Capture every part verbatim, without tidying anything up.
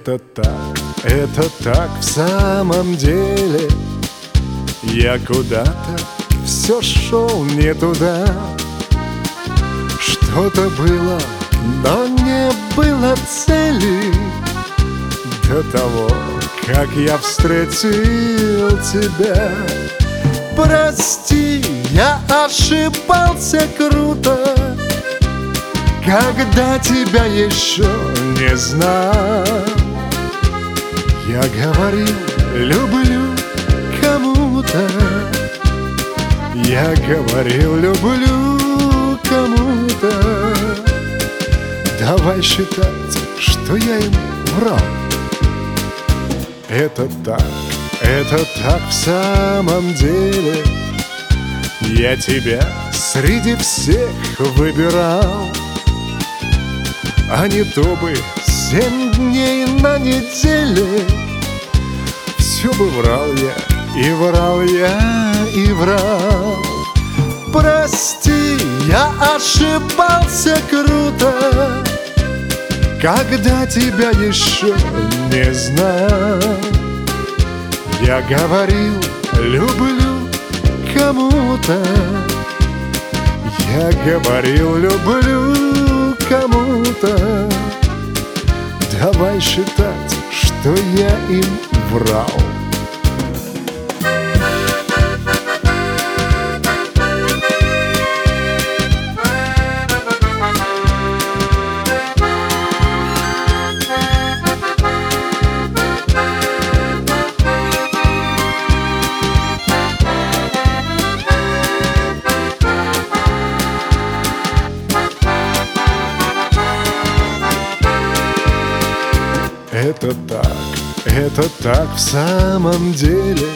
Это так, это так в самом деле. Я куда-то все шел не туда. Что-то было, но не было цели. До того, как я встретил тебя. Прости, я ошибался круто, когда тебя еще не знал. Я говорил, люблю кому-то. Я говорил, люблю кому-то. Давай считать, что я им врал. Это так, это так в самом деле. Я тебя среди всех выбирал. А не то бы семь дней на неделе. Все бы врал я, и врал я, и врал. Прости, я ошибался круто, когда тебя еще не знал. Я говорил, люблю кому-то. Я говорил, люблю кому-то. Давай считать, что я им врал. Это так, это так в самом деле.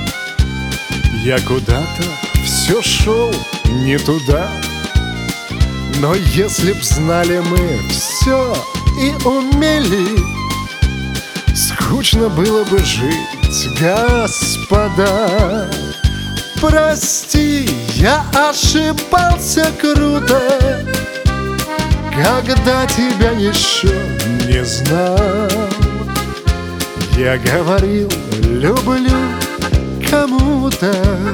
Я куда-то все шел не туда. Но если б знали мы все и умели, скучно было бы жить, господа. Прости, я ошибался круто, когда тебя еще не знал. Я говорил, люблю кому-то.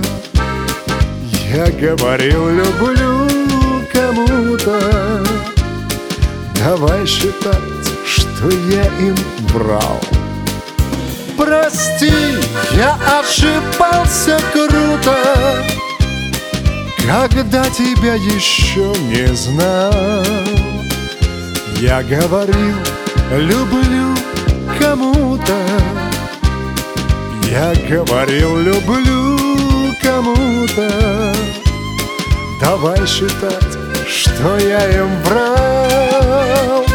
Я говорил, люблю кому-то. Давай считать, что я им врал. Прости, я ошибался круто, когда тебя еще не знал. Я говорил, люблю кому-то. Я говорил, люблю кому-то. Давай считать, что я им врал.